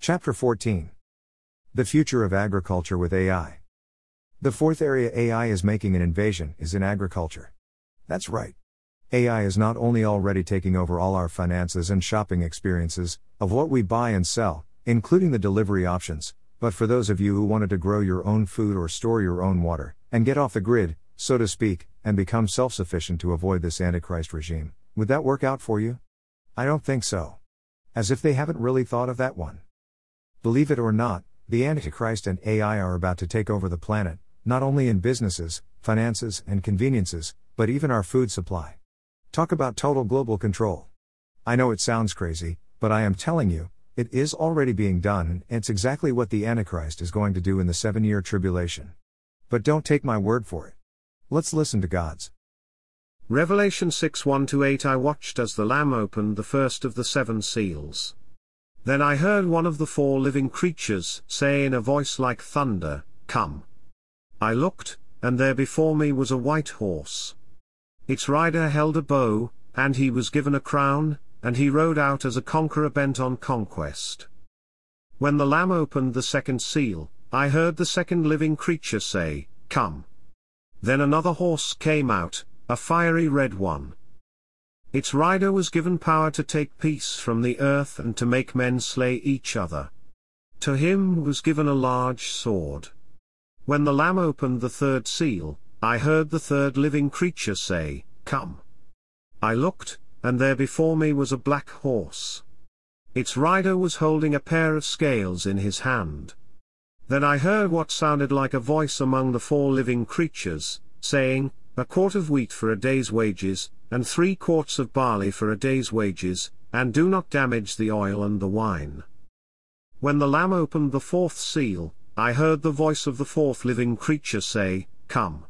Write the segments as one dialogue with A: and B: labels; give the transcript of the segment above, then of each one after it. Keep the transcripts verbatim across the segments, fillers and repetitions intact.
A: Chapter fourteen. The Future of Agriculture with A I. The fourth area A I is making an invasion is in agriculture. That's right. A I is not only already taking over all our finances and shopping experiences, of what we buy and sell, including the delivery options, but for those of you who wanted to grow your own food or store your own water, and get off the grid, so to speak, and become self-sufficient to avoid this Antichrist regime, would that work out for you? I don't think so. As if they haven't really thought of that one. Believe it or not, the Antichrist and A I are about to take over the planet, not only in businesses, finances, and conveniences, but even our food supply. Talk about total global control. I know it sounds crazy, but I am telling you, it is already being done, and it's exactly what the Antichrist is going to do in the seven-year tribulation. But don't take my word for it. Let's listen to God's.
B: Revelation six one to eight I watched as the Lamb opened the first of the seven seals. Then I heard one of the four living creatures say in a voice like thunder, "Come." I looked, and there before me was a white horse. Its rider held a bow, and he was given a crown, and he rode out as a conqueror bent on conquest. When the Lamb opened the second seal, I heard the second living creature say, "Come." Then another horse came out, a fiery red one. Its rider was given power to take peace from the earth and to make men slay each other. To him was given a large sword. When the Lamb opened the third seal, I heard the third living creature say, "Come." I looked, and there before me was a black horse. Its rider was holding a pair of scales in his hand. Then I heard what sounded like a voice among the four living creatures, saying, "A quart of wheat for a day's wages, and three quarts of barley for a day's wages, and do not damage the oil and the wine." When the Lamb opened the fourth seal, I heard the voice of the fourth living creature say, "Come."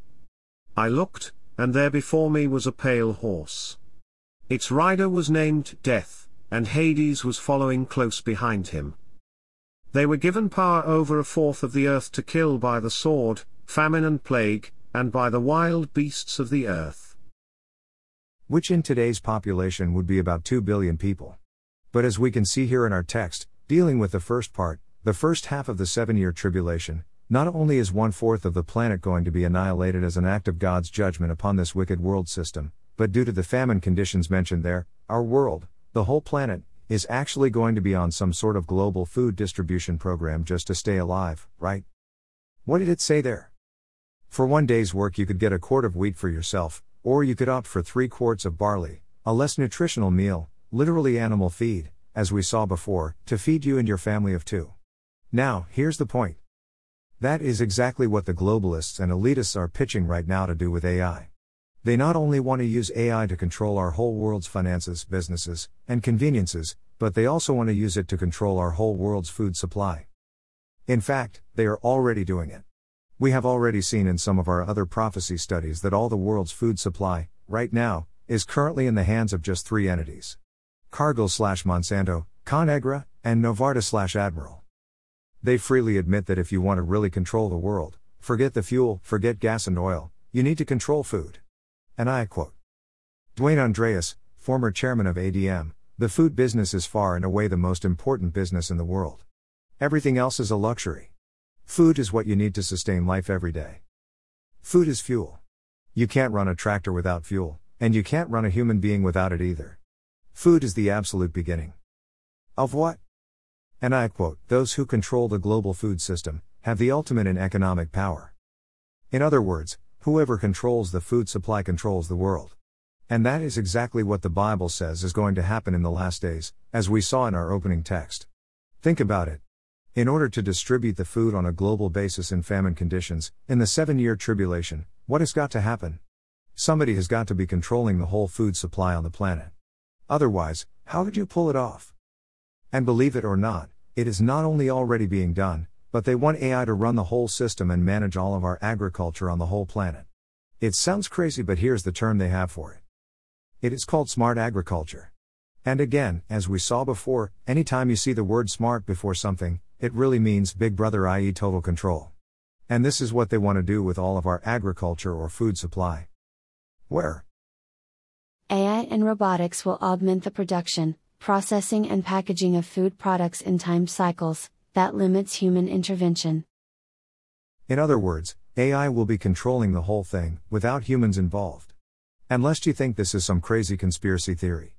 B: I looked, and there before me was a pale horse. Its rider was named Death, and Hades was following close behind him. They were given power over a fourth of the earth to kill by the sword, famine and plague, and by the wild beasts of the earth.
A: Which in today's population would be about two billion people. But as we can see here in our text, dealing with the first part, the first half of the seven-year tribulation, not only is one-fourth of the planet going to be annihilated as an act of God's judgment upon this wicked world system, but due to the famine conditions mentioned there, our world, the whole planet, is actually going to be on some sort of global food distribution program just to stay alive, right? What did it say there? For one day's work you could get a quart of wheat for yourself, or you could opt for three quarts of barley, a less nutritional meal, literally animal feed, as we saw before, to feed you and your family of two. Now, here's the point. That is exactly what the globalists and elitists are pitching right now to do with A I. They not only want to use A I to control our whole world's finances, businesses, and conveniences, but they also want to use it to control our whole world's food supply. In fact, they are already doing it. We have already seen in some of our other prophecy studies that all the world's food supply, right now, is currently in the hands of just three entities. Cargill slash Monsanto, Conagra, and Novartis slash Admiral. They freely admit that if you want to really control the world, forget the fuel, forget gas and oil, you need to control food. And I quote. Dwayne Andreas, former chairman of A D M, "The food business is far and away the most important business in the world. Everything else is a luxury. Food is what you need to sustain life every day. Food is fuel. You can't run a tractor without fuel, and you can't run a human being without it either. Food is the absolute beginning." Of what? And I quote, "Those who control the global food system have the ultimate in economic power." In other words, whoever controls the food supply controls the world. And that is exactly what the Bible says is going to happen in the last days, as we saw in our opening text. Think about it. In order to distribute the food on a global basis in famine conditions, in the seven-year tribulation, what has got to happen? Somebody has got to be controlling the whole food supply on the planet. Otherwise, how could you pull it off? And believe it or not, it is not only already being done, but they want A I to run the whole system and manage all of our agriculture on the whole planet. It sounds crazy, but here's the term they have for it. It is called smart agriculture. And again, as we saw before, anytime you see the word smart before something, it really means Big Brother, that is total control. And this is what they want to do with all of our agriculture or food supply. Where?
C: A I and robotics will augment the production, processing and packaging of food products in timed cycles that limits human intervention.
A: In other words, A I will be controlling the whole thing, without humans involved. And lest you think this is some crazy conspiracy theory.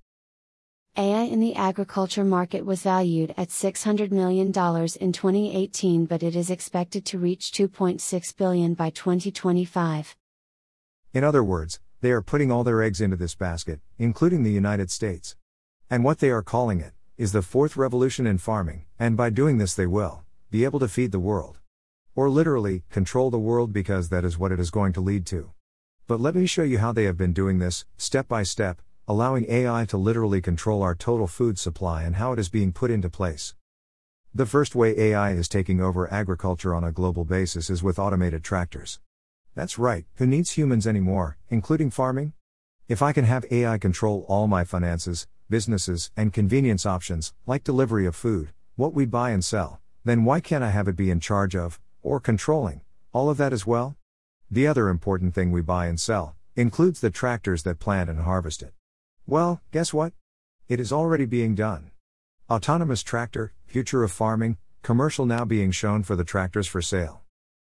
C: A I in the agriculture market was valued at six hundred million dollars in twenty eighteen, but it is expected to reach two point six billion dollars by twenty twenty-five.
A: In other words, they are putting all their eggs into this basket, including the United States. And what they are calling it is the fourth revolution in farming, and by doing this they will be able to feed the world. Or literally, control the world, because that is what it is going to lead to. But let me show you how they have been doing this, step by step, allowing A I to literally control our total food supply and how it is being put into place. The first way A I is taking over agriculture on a global basis is with automated tractors. That's right, who needs humans anymore, including farming? If I can have A I control all my finances, businesses, and convenience options, like delivery of food, what we buy and sell, then why can't I have it be in charge of, or controlling, all of that as well? The other important thing we buy and sell includes the tractors that plant and harvest it. Well, guess what? It is already being done. Autonomous tractor, future of farming, commercial now being shown for the tractors for sale.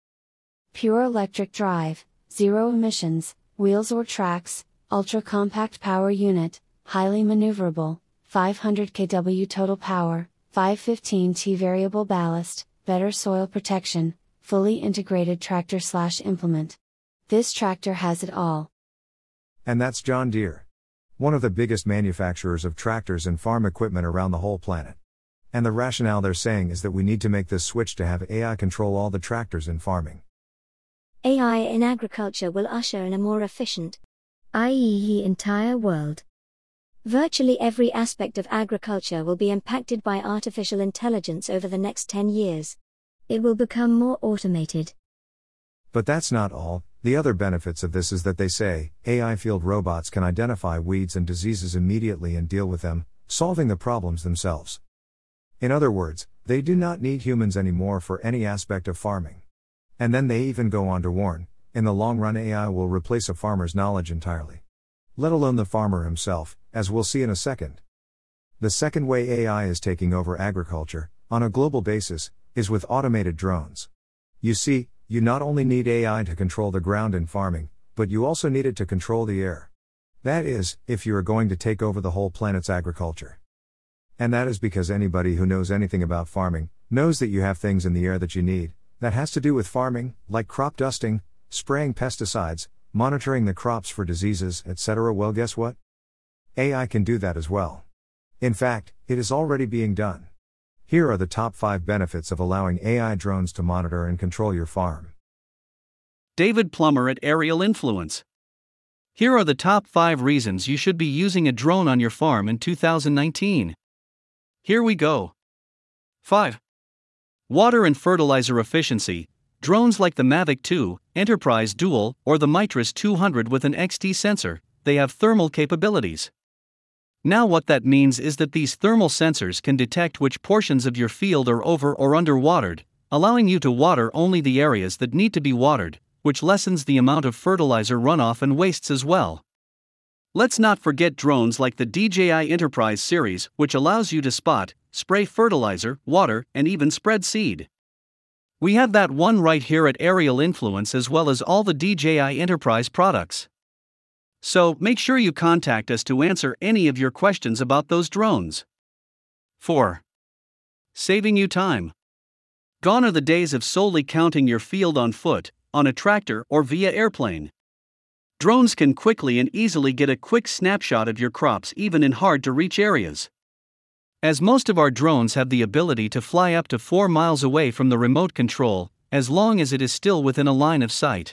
C: Pure electric drive, zero emissions, wheels or tracks, ultra compact power unit, highly maneuverable, five hundred kilowatts total power, five fifteen watt variable ballast, better soil protection, fully integrated tractor slash implement. This tractor has it all.
A: And that's John Deere, one of the biggest manufacturers of tractors and farm equipment around the whole planet. And the rationale they're saying is that we need to make this switch to have A I control all the tractors in farming.
D: A I in agriculture will usher in a more efficient, that is the entire world. Virtually every aspect of agriculture will be impacted by artificial intelligence over the next ten years. It will become more automated.
A: But that's not all. The other benefits of this is that they say, A I field robots can identify weeds and diseases immediately and deal with them, solving the problems themselves. In other words, they do not need humans anymore for any aspect of farming. And then they even go on to warn, in the long run A I will replace a farmer's knowledge entirely. Let alone the farmer himself, as we'll see in a second. The second way A I is taking over agriculture, on a global basis, is with automated drones. You see, you not only need A I to control the ground in farming, but you also need it to control the air. That is, if you are going to take over the whole planet's agriculture. And that is because anybody who knows anything about farming, knows that you have things in the air that you need, that has to do with farming, like crop dusting, spraying pesticides, monitoring the crops for diseases, et cetera. Well, guess what? A I can do that as well. In fact, it is already being done. Here are the top five benefits of allowing A I drones to monitor and control your farm.
E: David Plummer at Aerial Influence. Here are the top five reasons you should be using a drone on your farm in two thousand nineteen. Here we go. five. Water and fertilizer efficiency. Drones like the Mavic two, Enterprise Dual, or the Mitris two hundred with an X T sensor, they have thermal capabilities. Now what that means is that these thermal sensors can detect which portions of your field are over or underwatered, allowing you to water only the areas that need to be watered, which lessens the amount of fertilizer runoff and wastes as well. Let's not forget drones like the D J I Enterprise series, which allows you to spot, spray fertilizer, water, and even spread seed. We have that one right here at Aerial Influence, as well as all the D J I Enterprise products. So, make sure you contact us to answer any of your questions about those drones. four. Saving you time. Gone are the days of solely counting your field on foot, on a tractor, or via airplane. Drones can quickly and easily get a quick snapshot of your crops even in hard-to-reach areas. As most of our drones have the ability to fly up to four miles away from the remote control, as long as it is still within a line of sight.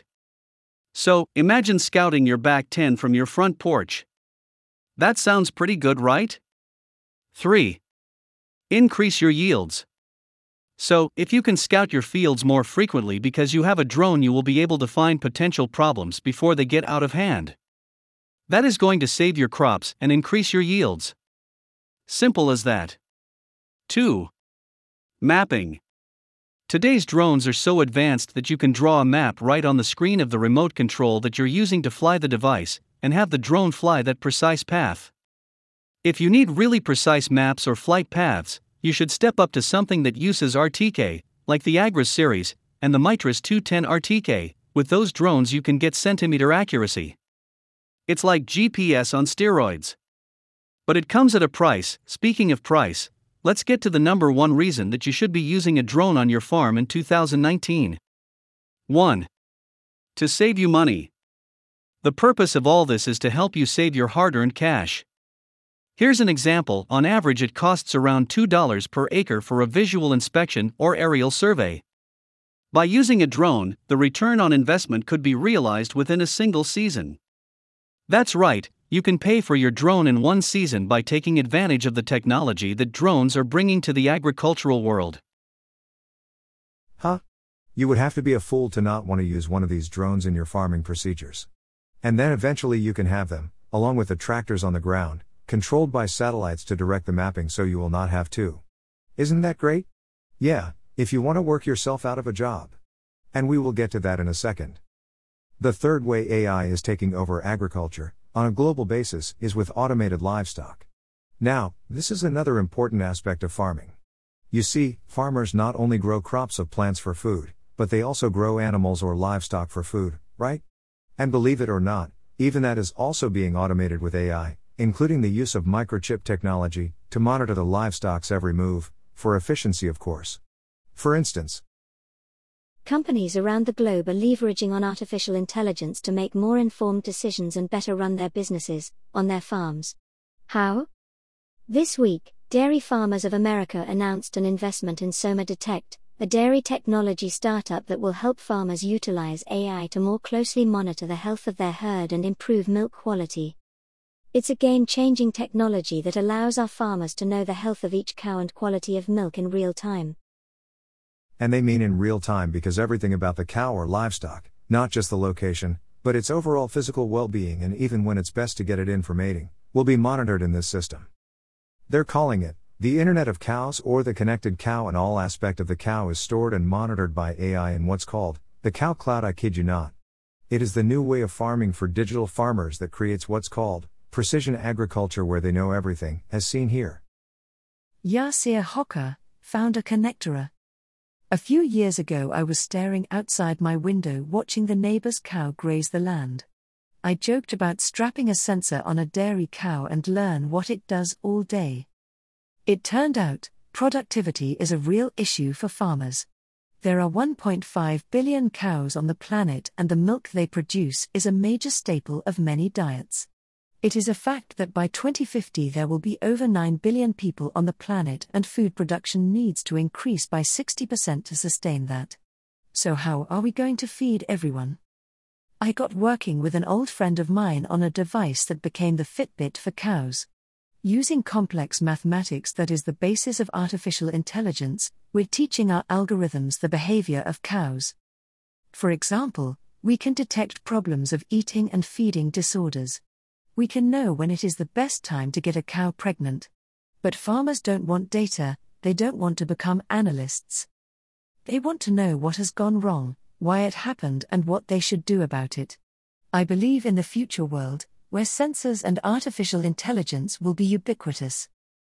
E: So, imagine scouting your back ten from your front porch. That sounds pretty good, right? three. Increase your yields. So, if you can scout your fields more frequently because you have a drone, you will be able to find potential problems before they get out of hand. That is going to save your crops and increase your yields. Simple as that. two. Mapping. Today's drones are so advanced that you can draw a map right on the screen of the remote control that you're using to fly the device, and have the drone fly that precise path. If you need really precise maps or flight paths, you should step up to something that uses R T K, like the Agras series and the Mitris two ten R T K. With those drones you can get centimeter accuracy. It's like G P S on steroids. But it comes at a price. Speaking of price, let's get to the number one reason that you should be using a drone on your farm in two thousand nineteen. one. To save you money. The purpose of all this is to help you save your hard-earned cash. Here's an example. On average, it costs around two dollars per acre for a visual inspection or aerial survey. By using a drone, the return on investment could be realized within a single season. That's right, you can pay for your drone in one season by taking advantage of the technology that drones are bringing to the agricultural world.
A: Huh? You would have to be a fool to not want to use one of these drones in your farming procedures. And then eventually you can have them, along with the tractors on the ground, controlled by satellites to direct the mapping so you will not have to. Isn't that great? Yeah, if you want to work yourself out of a job. And we will get to that in a second. The third way A I is taking over agriculture, on a global basis, is with automated livestock. Now, this is another important aspect of farming. You see, farmers not only grow crops of plants for food, but they also grow animals or livestock for food, right? And believe it or not, even that is also being automated with A I, including the use of microchip technology, to monitor the livestock's every move, for efficiency of course. For instance,
D: companies around the globe are leveraging on artificial intelligence to make more informed decisions and better run their businesses, on their farms. How? This week, Dairy Farmers of America announced an investment in SomaDetect, a dairy technology startup that will help farmers utilize A I to more closely monitor the health of their herd and improve milk quality. It's a game-changing technology that allows our farmers to know the health of each cow and quality of milk in real time.
A: And they mean in real time because everything about the cow or livestock, not just the location, but its overall physical well-being and even when it's best to get it in for mating, will be monitored in this system. They're calling it the Internet of Cows or the Connected Cow, and all aspect of the cow is stored and monitored by A I in what's called the Cow Cloud. I kid you not. It is the new way of farming for digital farmers that creates what's called precision agriculture, where they know everything, as seen here.
F: Yasir Hocker, founder Connectora. A few years ago I was staring outside my window watching the neighbor's cow graze the land. I joked about strapping a sensor on a dairy cow and learn what it does all day. It turned out, productivity is a real issue for farmers. There are one point five billion cows on the planet, and the milk they produce is a major staple of many diets. It is a fact that by twenty fifty there will be over nine billion people on the planet, and food production needs to increase by sixty percent to sustain that. So how are we going to feed everyone? I got working with an old friend of mine on a device that became the Fitbit for cows. Using complex mathematics that is the basis of artificial intelligence, we're teaching our algorithms the behavior of cows. For example, we can detect problems of eating and feeding disorders. We can know when it is the best time to get a cow pregnant. But farmers don't want data, they don't want to become analysts. They want to know what has gone wrong, why it happened, and what they should do about it. I believe in the future world, where sensors and artificial intelligence will be ubiquitous.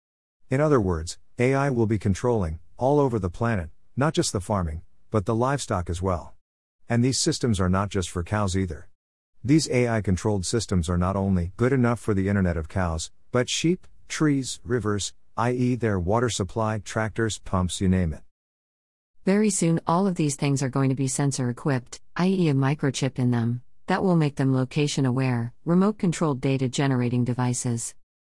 A: In other words, A I will be controlling, all over the planet, not just the farming, but the livestock as well. And these systems are not just for cows either. These A I-controlled systems are not only good enough for the Internet of Cows, but sheep, trees, rivers, that is their water supply, tractors, pumps, you name it.
G: Very soon all of these things are going to be sensor-equipped, that is a microchip in them. That will make them location-aware, remote-controlled data-generating devices.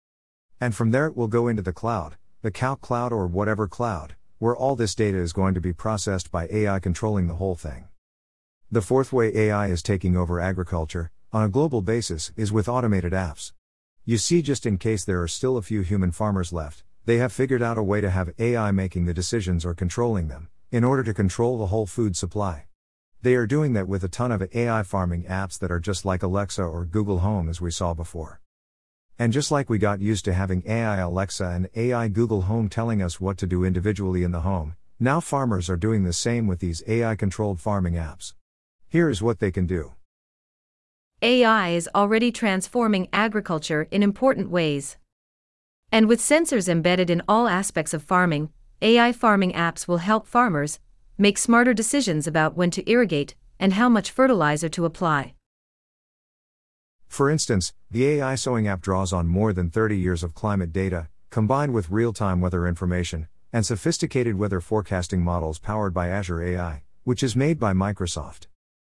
A: And from there it will go into the cloud, the cow cloud or whatever cloud, where all this data is going to be processed by A I controlling the whole thing. The fourth way A I is taking over agriculture, on a global basis, is with automated apps. You see, just in case there are still a few human farmers left, they have figured out a way to have A I making the decisions or controlling them, in order to control the whole food supply. They are doing that with a ton of A I farming apps that are just like Alexa or Google Home, as we saw before. And just like we got used to having A I Alexa and A I Google Home telling us what to do individually in the home, now farmers are doing the same with these A I-controlled farming apps. Here is what they can do.
H: A I is already transforming agriculture in important ways. And with sensors embedded in all aspects of farming, A I farming apps will help farmers make smarter decisions about when to irrigate and how much fertilizer to apply.
A: For instance, the A I sowing app draws on more than thirty years of climate data, combined with real-time weather information, and sophisticated weather forecasting models powered by Azure A I, which is made by Microsoft.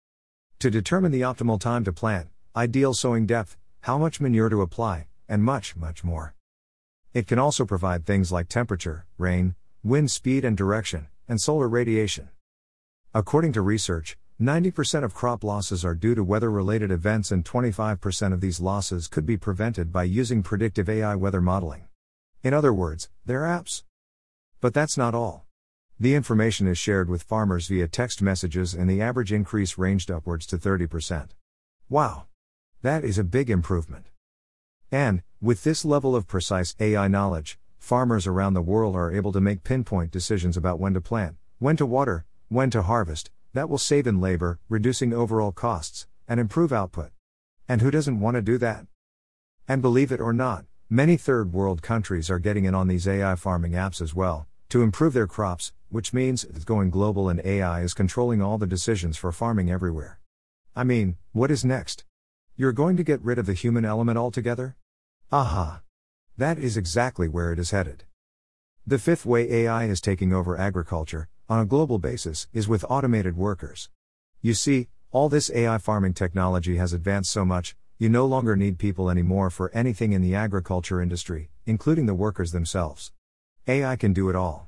A: To determine the optimal time to plant, ideal sowing depth, how much manure to apply, and much, much more. It can also provide things like temperature, rain, wind speed and direction, and solar radiation. According to research, ninety percent of crop losses are due to weather-related events, and twenty-five percent of these losses could be prevented by using predictive A I weather modeling. In other words, they're apps. But that's not all. The information is shared with farmers via text messages, and the average increase ranged upwards to thirty percent. Wow! That is a big improvement. And, with this level of precise A I knowledge, farmers around the world are able to make pinpoint decisions about when to plant, when to water, when to harvest. That will save in labor, reducing overall costs, and improve output. And who doesn't want to do that? And believe it or not, many third world countries are getting in on these A I farming apps as well, to improve their crops, which means it's going global and A I is controlling all the decisions for farming everywhere. I mean, what is next? You're going to get rid of the human element altogether? Aha! That is exactly where it is headed. The fifth way A I is taking over agriculture, on a global basis, is with automated workers. You see, all this A I farming technology has advanced so much, you no longer need people anymore for anything in the agriculture industry, including the workers themselves. A I can do it all.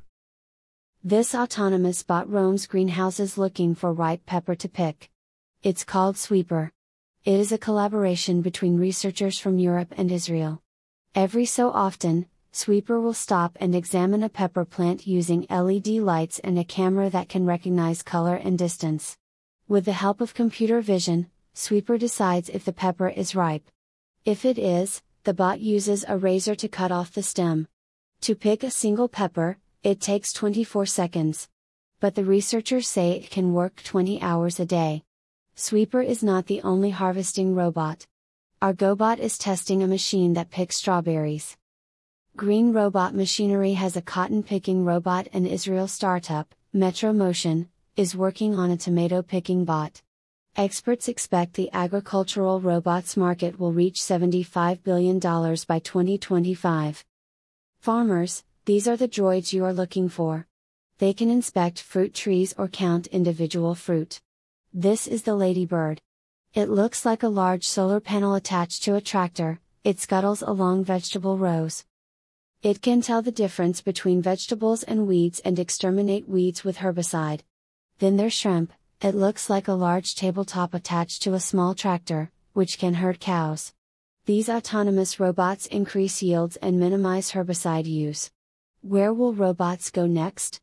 C: This autonomous bot roams greenhouses looking for ripe pepper to pick. It's called Sweeper. It is a collaboration between researchers from Europe and Israel. Every so often, Sweeper will stop and examine a pepper plant using L E D lights and a camera that can recognize color and distance. With the help of computer vision, Sweeper decides if the pepper is ripe. If it is, the bot uses a razor to cut off the stem. To pick a single pepper, it takes twenty-four seconds. But the researchers say it can work twenty hours a day. Sweeper is not the only harvesting robot. Our GoBot is testing a machine that picks strawberries. Green Robot Machinery has a cotton-picking robot, and Israel startup, Metro Motion, is working on a tomato-picking bot. Experts expect the agricultural robots market will reach seventy-five billion dollars by twenty twenty-five. Farmers, these are the droids you are looking for. They can inspect fruit trees or count individual fruit. This is the Ladybird. It looks like a large solar panel attached to a tractor. It scuttles along vegetable rows. It can tell the difference between vegetables and weeds and exterminate weeds with herbicide. Then there's Shrimp. It looks like a large tabletop attached to a small tractor, which can herd cows. These autonomous robots increase yields and minimize herbicide use. Where will robots go next?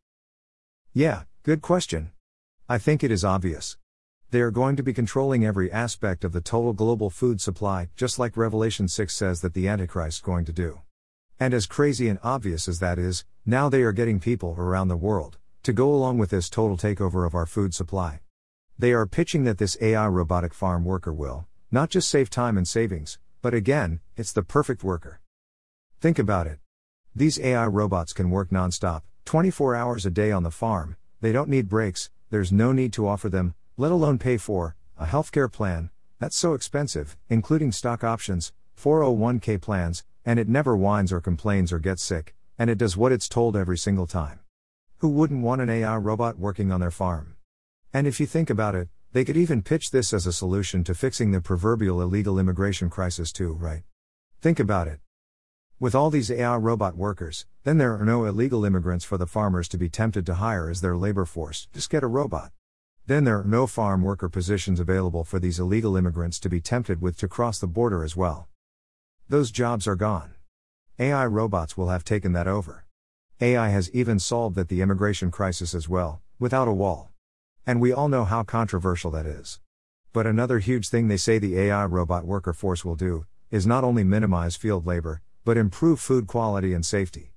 A: Yeah, good question. I think it is obvious. They are going to be controlling every aspect of the total global food supply, just like Revelation six says that the Antichrist is going to do. And as crazy and obvious as that is, now they are getting people around the world to go along with this total takeover of our food supply. They are pitching that this A I robotic farm worker will not just save time and savings, but again, it's the perfect worker. Think about it. These A I robots can work non-stop, twenty-four hours a day on the farm. They don't need breaks, there's no need to offer them, let alone pay for, a healthcare plan. That's so expensive, including stock options, four oh one k plans, and it never whines or complains or gets sick, and it does what it's told every single time. Who wouldn't want an A I robot working on their farm? And if you think about it, they could even pitch this as a solution to fixing the proverbial illegal immigration crisis too, right? Think about it. With all these A I robot workers, then there are no illegal immigrants for the farmers to be tempted to hire as their labor force. Just get a robot. Then there are no farm worker positions available for these illegal immigrants to be tempted with to cross the border as well. Those jobs are gone. A I robots will have taken that over. A I has even solved that the immigration crisis as well, without a wall. And we all know how controversial that is. But another huge thing they say the A I robot worker force will do, is not only minimize field labor, but improve food quality and safety.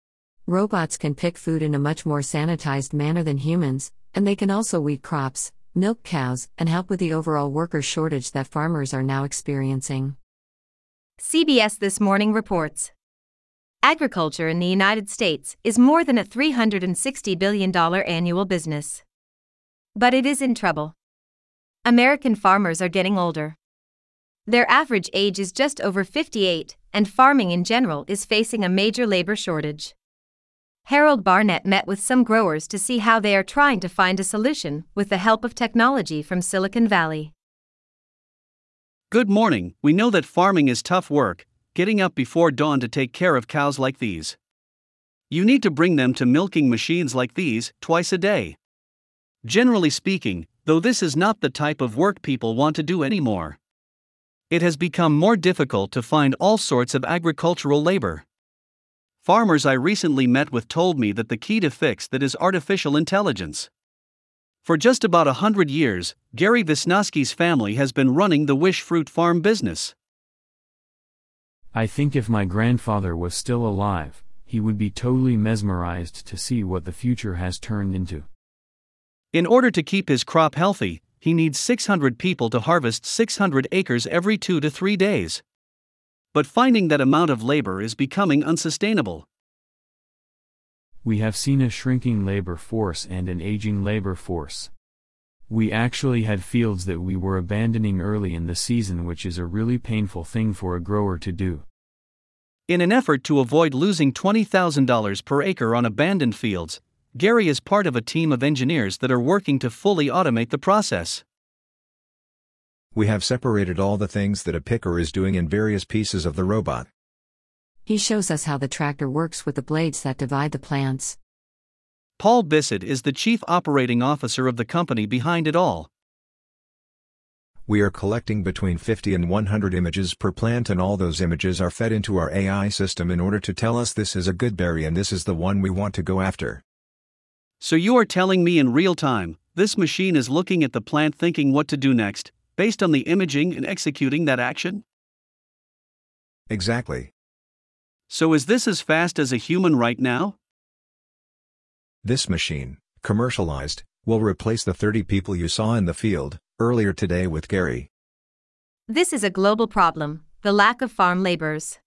G: Robots can pick food in a much more sanitized manner than humans, and they can also weed crops, milk cows, and help with the overall worker shortage that farmers are now experiencing.
H: C B S This Morning reports. Agriculture in the United States is more than a three hundred sixty billion dollars annual business. But it is in trouble. American farmers are getting older. Their average age is just over fifty-eight, and farming in general is facing a major labor shortage. Harold Barnett met with some growers to see how they are trying to find a solution with the help of technology from Silicon Valley.
E: Good morning. We know that farming is tough work, getting up before dawn to take care of cows like these. You need to bring them to milking machines like these twice a day. Generally speaking, though, this is not the type of work people want to do anymore. It has become more difficult to find all sorts of agricultural labor. Farmers I recently met with told me that the key to fix that is artificial intelligence. For just about a hundred years, Gary Wisniewski's family has been running the Wish Fruit Farm business.
I: I think if my grandfather was still alive, he would be totally mesmerized to see what the future has turned into.
E: In order to keep his crop healthy, he needs six hundred people to harvest six hundred acres every two to three days. But finding that amount of labor is becoming unsustainable.
I: We have seen a shrinking labor force and an aging labor force. We actually had fields that we were abandoning early in the season, which is a really painful thing for a grower to do.
E: In an effort to avoid losing twenty thousand dollars per acre on abandoned fields, Gary is part of a team of engineers that are working to fully automate the process.
A: We have separated all the things that a picker is doing in various pieces of the robot.
G: He shows us how the tractor works with the blades that divide the plants.
E: Paul Bissett is the chief operating officer of the company behind it all.
A: We are collecting between fifty and one hundred images per plant, and all those images are fed into our A I system in order to tell us this is a good berry and this is the one we want to go after.
E: So you are telling me in real time, this machine is looking at the plant thinking what to do next, based on the imaging and executing that action?
A: Exactly.
E: So is this as fast as a human right now?
A: This machine, commercialized, will replace the thirty people you saw in the field earlier today with Gary.
H: This is a global problem, the lack of farm laborers.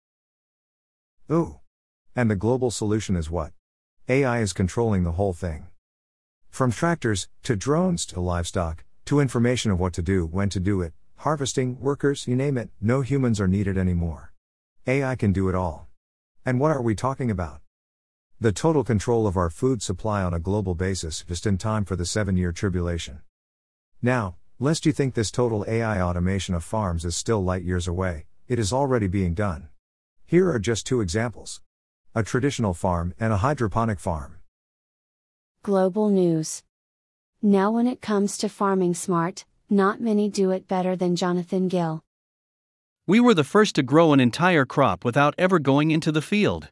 A: Ooh. And the global solution is what? A I is controlling the whole thing. From tractors, to drones, to livestock, to information of what to do, when to do it, harvesting, workers, you name it, no humans are needed anymore. A I can do it all. And what are we talking about? The total control of our food supply on a global basis, just in time for the seven-year tribulation. Now, lest you think this total A I automation of farms is still light years away, it is already being done. Here are just two examples. A traditional farm and a hydroponic farm.
C: Global news. Now when it comes to farming smart, not many do it better than Jonathan Gill.
E: We were the first to grow an entire crop without ever going into the field.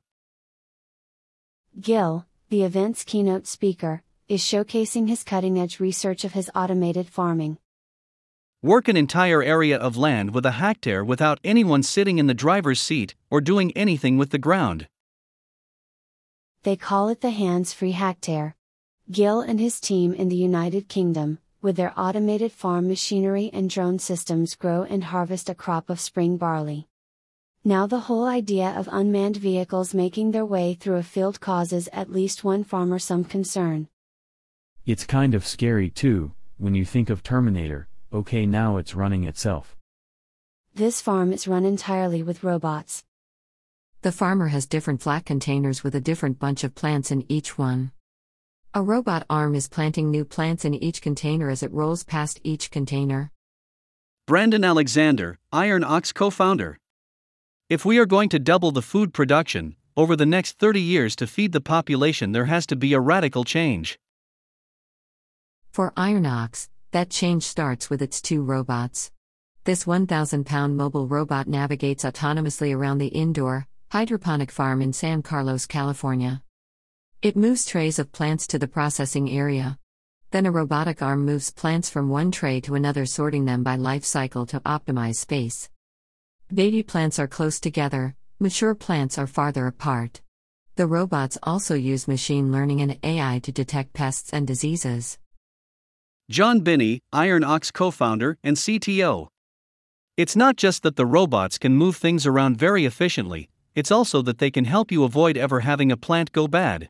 C: Gill, the event's keynote speaker, is showcasing his cutting-edge research of his automated farming.
E: Work an entire area of land with a hectare without anyone sitting in the driver's seat or doing anything with the ground.
C: They call it the hands-free hectare. Gill and his team in the United Kingdom, with their automated farm machinery and drone systems, grow and harvest a crop of spring barley. Now the whole idea of unmanned vehicles making their way through a field causes at least one farmer some concern.
I: It's kind of scary too, when you think of Terminator. Okay, now it's running itself.
C: This farm is run entirely with robots.
G: The farmer has different flat containers with a different bunch of plants in each one. A robot arm is planting new plants in each container as it rolls past each container.
E: Brandon Alexander, Iron Ox co-founder. If we are going to double the food production over the next thirty years to feed the population, there has to be a radical change.
G: For Iron Ox, that change starts with its two robots. This one thousand pound mobile robot navigates autonomously around the indoor, hydroponic farm in San Carlos, California. It moves trays of plants to the processing area. Then a robotic arm moves plants from one tray to another, sorting them by life cycle to optimize space. Baby plants are close together, mature plants are farther apart. The robots also use machine learning and A I to detect pests and diseases.
E: John Binney, Iron Ox co-founder and C T O. It's not just that the robots can move things around very efficiently, it's also that they can help you avoid ever having a plant go bad.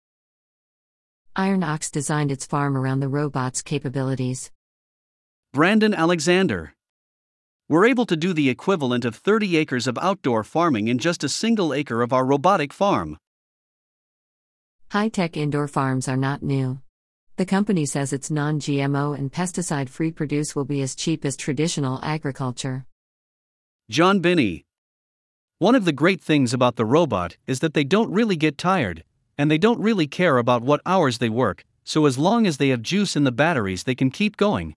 G: Iron Ox designed its farm around the robot's capabilities.
E: Brandon Alexander. We're able to do the equivalent of thirty acres of outdoor farming in just a single acre of our robotic farm.
G: High-tech indoor farms are not new. The company says its non-G M O and pesticide-free produce will be as cheap as traditional agriculture.
E: John Binney. One of the great things about the robot is that they don't really get tired, and they don't really care about what hours they work, so as long as they have juice in the batteries they can keep going.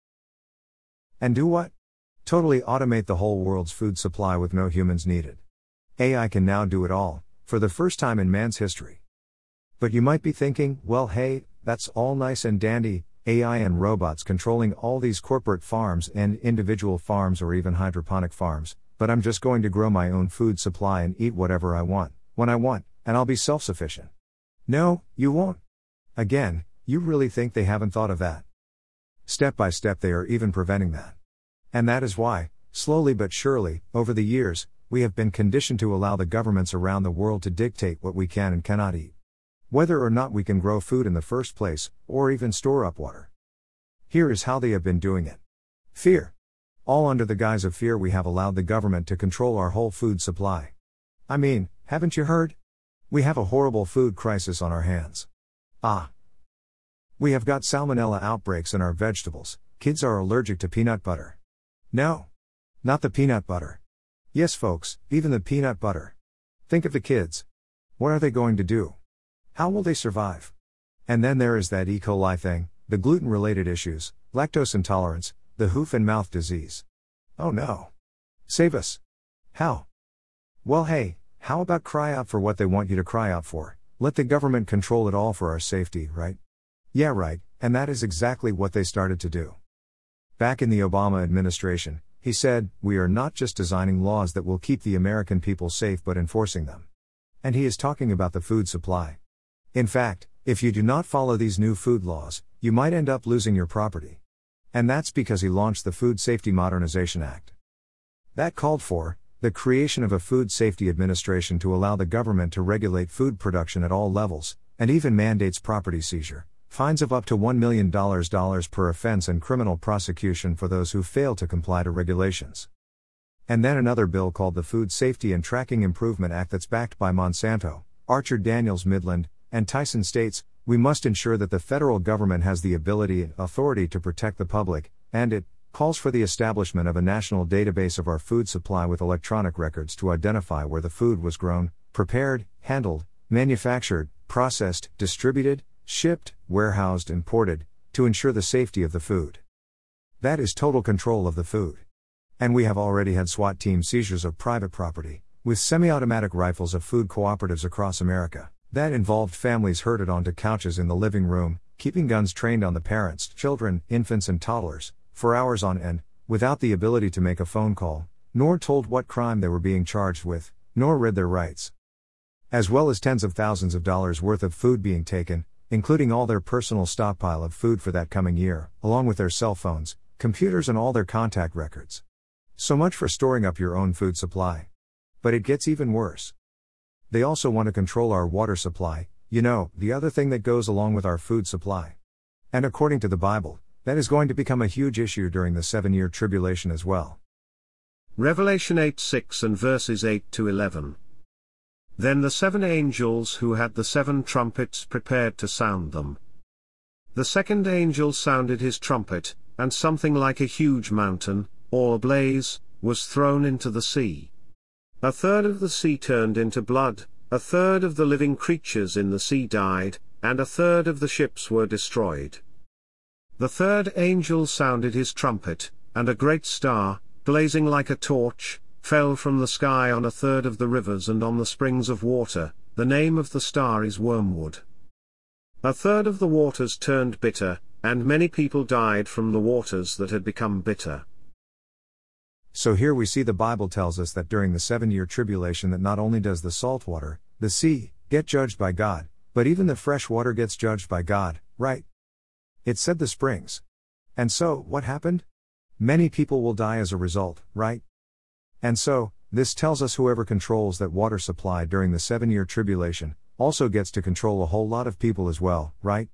A: And do what? Totally automate the whole world's food supply with no humans needed. A I can now do it all, for the first time in man's history. But you might be thinking, well hey, that's all nice and dandy, A I and robots controlling all these corporate farms and individual farms or even hydroponic farms, but I'm just going to grow my own food supply and eat whatever I want, when I want, and I'll be self-sufficient. No, you won't. Again, you really think they haven't thought of that? Step by step they are even preventing that. And that is why, slowly but surely, over the years, we have been conditioned to allow the governments around the world to dictate what we can and cannot eat. Whether or not we can grow food in the first place, or even store up water. Here is how they have been doing it. Fear. All under the guise of fear we have allowed the government to control our whole food supply. I mean, haven't you heard? We have a horrible food crisis on our hands. Ah. We have got salmonella outbreaks in our vegetables, kids are allergic to peanut butter. No. Not the peanut butter. Yes folks, even the peanut butter. Think of the kids. What are they going to do? How will they survive? And then there is that E. coli thing, the gluten-related issues, lactose intolerance, the hoof and mouth disease. Oh no. Save us. How? Well hey, how about cry out for what they want you to cry out for? Let the government control it all for our safety, right? Yeah right, and that is exactly what they started to do. Back in the Obama administration, he said, we are not just designing laws that will keep the American people safe but enforcing them. And he is talking about the food supply. In fact, if you do not follow these new food laws, you might end up losing your property. And that's because he launched the Food Safety Modernization Act. That called for the creation of a food safety administration to allow the government to regulate food production at all levels, and even mandates property seizure, fines of up to one million dollars per offense and criminal prosecution for those who fail to comply to regulations. And then another bill called the Food Safety and Tracking Improvement Act that's backed by Monsanto, Archer Daniels Midland, and Tyson states, we must ensure that the federal government has the ability and authority to protect the public, and it calls for the establishment of a national database of our food supply with electronic records to identify where the food was grown, prepared, handled, manufactured, processed, distributed, shipped, warehoused, and ported, to ensure the safety of the food. That is total control of the food. And we have already had SWAT team seizures of private property, with semi-automatic rifles of food cooperatives across America. That involved families herded onto couches in the living room, keeping guns trained on the parents, children, infants and toddlers, for hours on end, without the ability to make a phone call, nor told what crime they were being charged with, nor read their rights. As well as tens of thousands of dollars worth of food being taken, including all their personal stockpile of food for that coming year, along with their cell phones, computers and all their contact records. So much for storing up your own food supply. But it gets even worse. They also want to control our water supply, you know, the other thing that goes along with our food supply. And according to the Bible, that is going to become a huge issue during the seven-year tribulation as well.
B: Revelation eight six and verses eight to eleven. Then the seven angels who had the seven trumpets prepared to sound them. The second angel sounded his trumpet, and something like a huge mountain, all ablaze, was thrown into the sea. A third of the sea turned into blood, a third of the living creatures in the sea died, and a third of the ships were destroyed. The third angel sounded his trumpet, and a great star, blazing like a torch, fell from the sky on a third of the rivers and on the springs of water. The name of the star is Wormwood. A third of the waters turned bitter, and many people died from the waters that had become bitter.
A: So here we see the Bible tells us that during the seven-year tribulation that not only does the salt water, the sea, get judged by God, but even the fresh water gets judged by God, right? It said the springs. And so, what happened? Many people will die as a result, right? And so, this tells us whoever controls that water supply during the seven-year tribulation also gets to control a whole lot of people as well, right?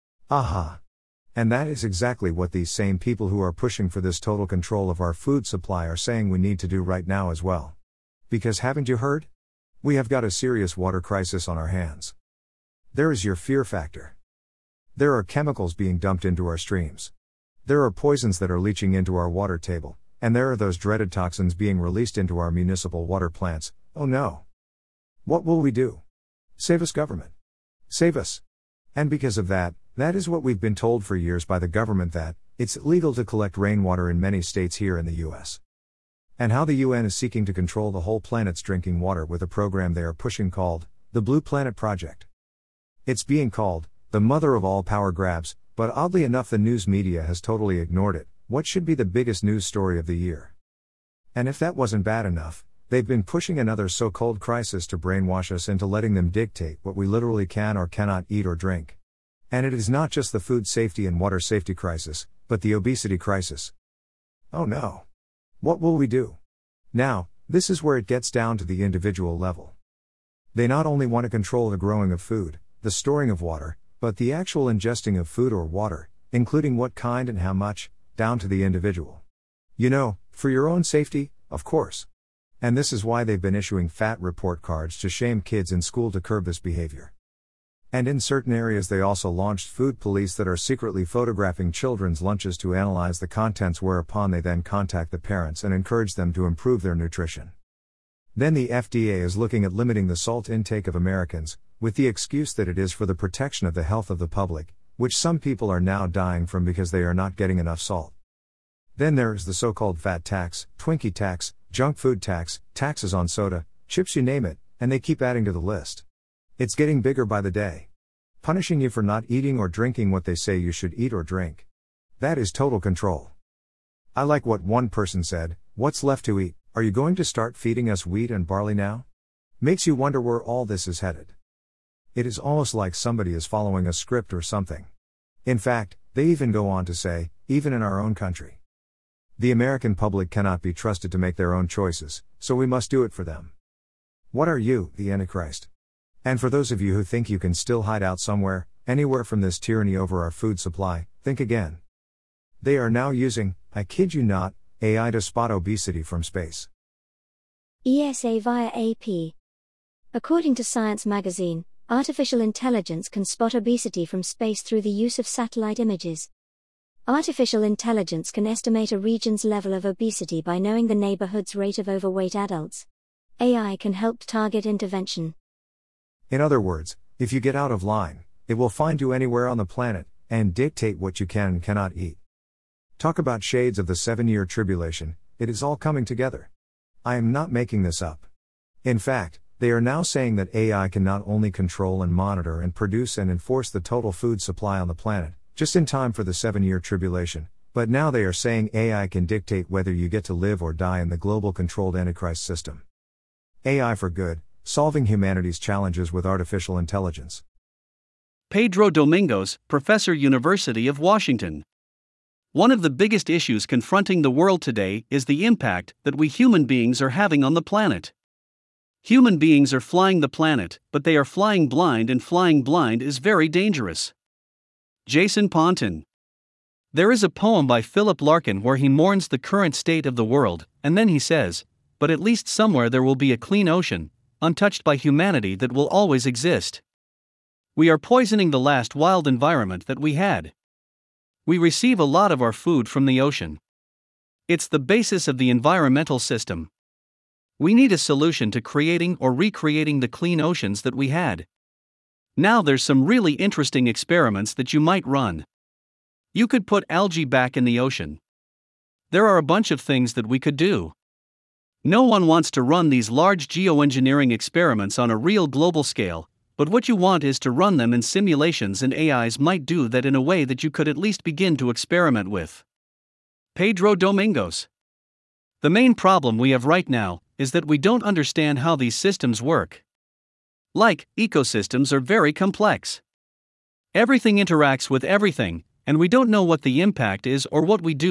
A: Aha! And that is exactly what these same people who are pushing for this total control of our food supply are saying we need to do right now as well. Because haven't you heard? We have got a serious water crisis on our hands. There is your fear factor. There are chemicals being dumped into our streams. There are poisons that are leaching into our water table, and there are those dreaded toxins being released into our municipal water plants. Oh no! What will we do? Save us, government. Save us. And because of that, that is what we've been told for years by the government, that it's illegal to collect rainwater in many states here in the U S. And how the U N is seeking to control the whole planet's drinking water with a program they are pushing called the Blue Planet Project. It's being called the mother of all power grabs, but oddly enough the news media has totally ignored it, what should be the biggest news story of the year. And if that wasn't bad enough, they've been pushing another so-called crisis to brainwash us into letting them dictate what we literally can or cannot eat or drink. And it is not just the food safety and water safety crisis, but the obesity crisis. Oh no! What will we do? Now, this is where it gets down to the individual level. They not only want to control the growing of food, the storing of water, but the actual ingesting of food or water, including what kind and how much, down to the individual. You know, for your own safety, of course. And this is why they've been issuing fat report cards to shame kids in school to curb this behavior. And in certain areas they also launched food police that are secretly photographing children's lunches to analyze the contents, whereupon they then contact the parents and encourage them to improve their nutrition. Then the F D A is looking at limiting the salt intake of Americans, with the excuse that it is for the protection of the health of the public, which some people are now dying from because they are not getting enough salt. Then there is the so-called fat tax, Twinkie tax, junk food tax, taxes on soda, chips, you name it, and they keep adding to the list. It's getting bigger by the day. Punishing you for not eating or drinking what they say you should eat or drink. That is total control. I like what one person said, "What's left to eat? Are you going to start feeding us wheat and barley now?" Makes you wonder where all this is headed. It is almost like somebody is following a script or something. In fact, they even go on to say, even in our own country. The American public cannot be trusted to make their own choices, so we must do it for them. What are you, the Antichrist? And for those of you who think you can still hide out somewhere, anywhere from this tyranny over our food supply, think again. They are now using, I kid you not, A I to spot obesity from space.
D: E S A via A P. According to Science magazine, artificial intelligence can spot obesity from space through the use of satellite images. Artificial intelligence can estimate a region's level of obesity by knowing the neighborhood's rate of overweight adults. A I can help target intervention.
A: In other words, if you get out of line, it will find you anywhere on the planet, and dictate what you can and cannot eat. Talk about shades of the seven-year tribulation, it is all coming together. I am not making this up. In fact, they are now saying that A I can not only control and monitor and produce and enforce the total food supply on the planet, just in time for the seven-year tribulation, but now they are saying A I can dictate whether you get to live or die in the global controlled Antichrist system. A I for good, solving humanity's challenges with artificial intelligence.
E: Pedro Domingos, Professor, University of Washington. One of the biggest issues confronting the world today is the impact that we human beings are having on the planet. Human beings are flying the planet, but they are flying blind, and flying blind is very dangerous. Jason Ponton. There is a poem by Philip Larkin where he mourns the current state of the world, and then he says, but at least somewhere there will be a clean ocean, untouched by humanity, that will always exist. We are poisoning the last wild environment that we had. We receive a lot of our food from the ocean. It's the basis of the environmental system. We need a solution to creating or recreating the clean oceans that we had. Now there's some really interesting experiments that you might run. You could put algae back in the ocean. There are a bunch of things that we could do. No one wants to run these large geoengineering experiments on a real global scale, but what you want is to run them in simulations, and A Is might do that in a way that you could at least begin to experiment with. Pedro Domingos. The main problem we have right now is that we don't understand how these systems work. Like, ecosystems are very complex. Everything interacts with everything, and we don't know what the impact is or what we do,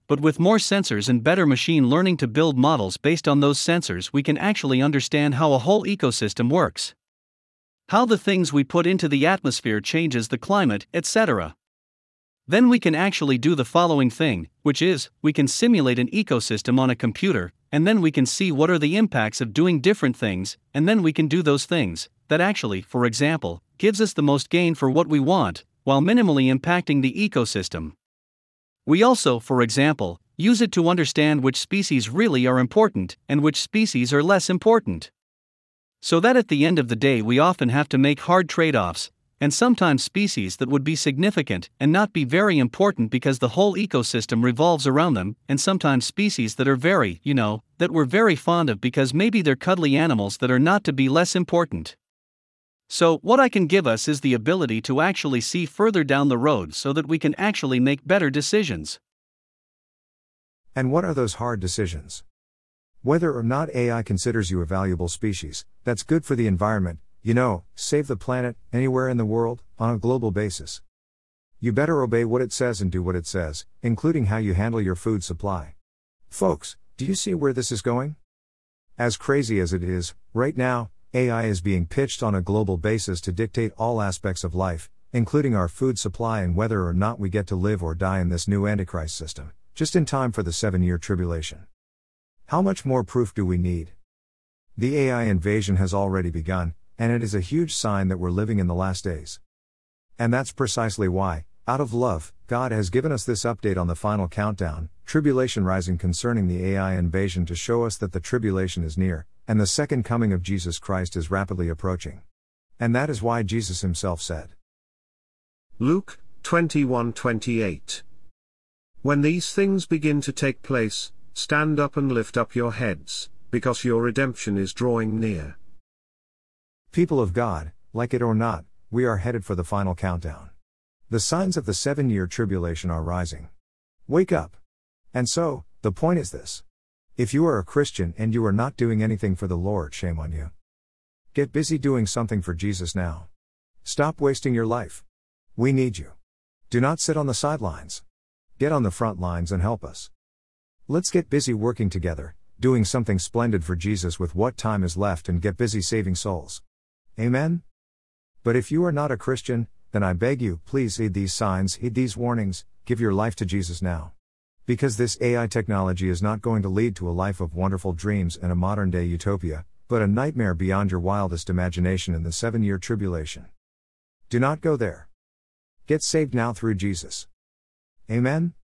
E: but with more sensors and better machine learning to build models based on those sensors, we can actually understand how a whole ecosystem works. How the things we put into the atmosphere changes the climate, et cetera. Then we can actually do the following thing, which is, we can simulate an ecosystem on a computer, and then we can see what are the impacts of doing different things, and then we can do those things, that actually, for example, gives us the most gain for what we want, while minimally impacting the ecosystem. We also, for example, use it to understand which species really are important, and which species are less important. So that at the end of the day we often have to make hard trade-offs, and sometimes species that would be significant and not be very important because the whole ecosystem revolves around them, and sometimes species that are very, you know, that we're very fond of because maybe they're cuddly animals that are not to be less important. So, what I can give us is the ability to actually see further down the road so that we can actually make better decisions.
A: And what are those hard decisions? Whether or not A I considers you a valuable species, that's good for the environment, you know, save the planet, anywhere in the world, on a global basis. You better obey what it says and do what it says, including how you handle your food supply. Folks, do you see where this is going? As crazy as it is, right now, A I is being pitched on a global basis to dictate all aspects of life, including our food supply and whether or not we get to live or die in this new Antichrist system, just in time for the seven-year tribulation. How much more proof do we need? The A I invasion has already begun, and it is a huge sign that we're living in the last days. And that's precisely why, out of love, God has given us this update on the final countdown, Tribulation Rising, concerning the A I invasion to show us that the tribulation is near, and the second coming of Jesus Christ is rapidly approaching. And that is why Jesus himself said,
B: Luke twenty-one twenty-eight. When these things begin to take place, stand up and lift up your heads, because your redemption is drawing near.
A: People of God, like it or not, we are headed for the final countdown. The signs of the seven-year tribulation are rising. Wake up! And so, the point is this. If you are a Christian and you are not doing anything for the Lord, shame on you. Get busy doing something for Jesus now. Stop wasting your life. We need you. Do not sit on the sidelines. Get on the front lines and help us. Let's get busy working together, doing something splendid for Jesus with what time is left, and get busy saving souls. Amen? But if you are not a Christian, then I beg you, please heed these signs, heed these warnings, give your life to Jesus now. Because this A I technology is not going to lead to a life of wonderful dreams and a modern-day utopia, but a nightmare beyond your wildest imagination in the seven-year tribulation. Do not go there. Get saved now through Jesus. Amen?